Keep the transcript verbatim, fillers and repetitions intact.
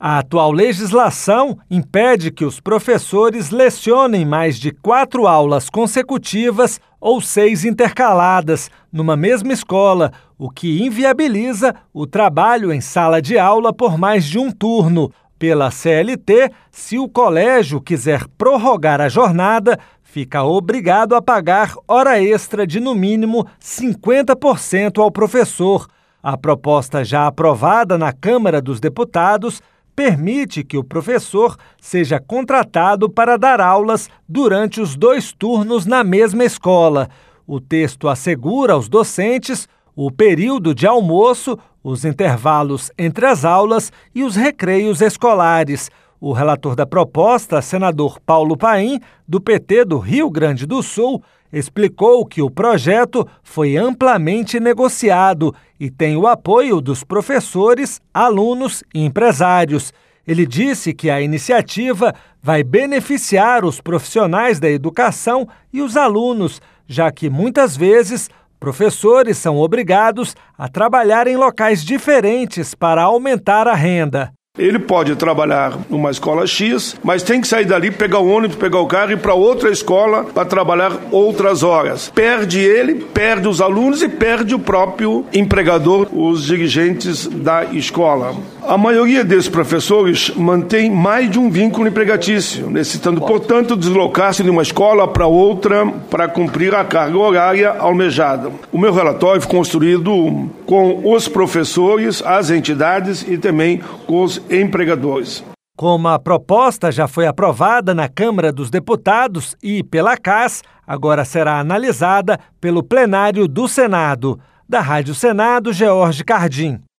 A atual legislação impede que os professores lecionem mais de quatro aulas consecutivas ou seis intercaladas numa mesma escola, o que inviabiliza o trabalho em sala de aula por mais de um turno. Pela C L T, se o colégio quiser prorrogar a jornada, fica obrigado a pagar hora extra de no mínimo cinquenta por cento ao professor. A proposta já aprovada na Câmara dos Deputados permite que o professor seja contratado para dar aulas durante os dois turnos na mesma escola. O texto assegura aos docentes o período de almoço, os intervalos entre as aulas e os recreios escolares. O relator da proposta, senador Paulo Paim, do P T do Rio Grande do Sul, explicou que o projeto foi amplamente negociado e tem o apoio dos professores, alunos e empresários. Ele disse que a iniciativa vai beneficiar os profissionais da educação e os alunos, já que muitas vezes professores são obrigados a trabalhar em locais diferentes para aumentar a renda. Ele pode trabalhar numa escola X, mas tem que sair dali, pegar o ônibus, pegar o carro e ir para outra escola para trabalhar outras horas. Perde ele, perde os alunos e perde o próprio empregador, os dirigentes da escola. A maioria desses professores mantém mais de um vínculo empregatício, necessitando, portanto, deslocar-se de uma escola para outra para cumprir a carga horária almejada. O meu relatório foi construído com os professores, as entidades e também com os empregadores. Como a proposta já foi aprovada na Câmara dos Deputados e pela C A S, agora será analisada pelo plenário do Senado. Da Rádio Senado, George Cardim.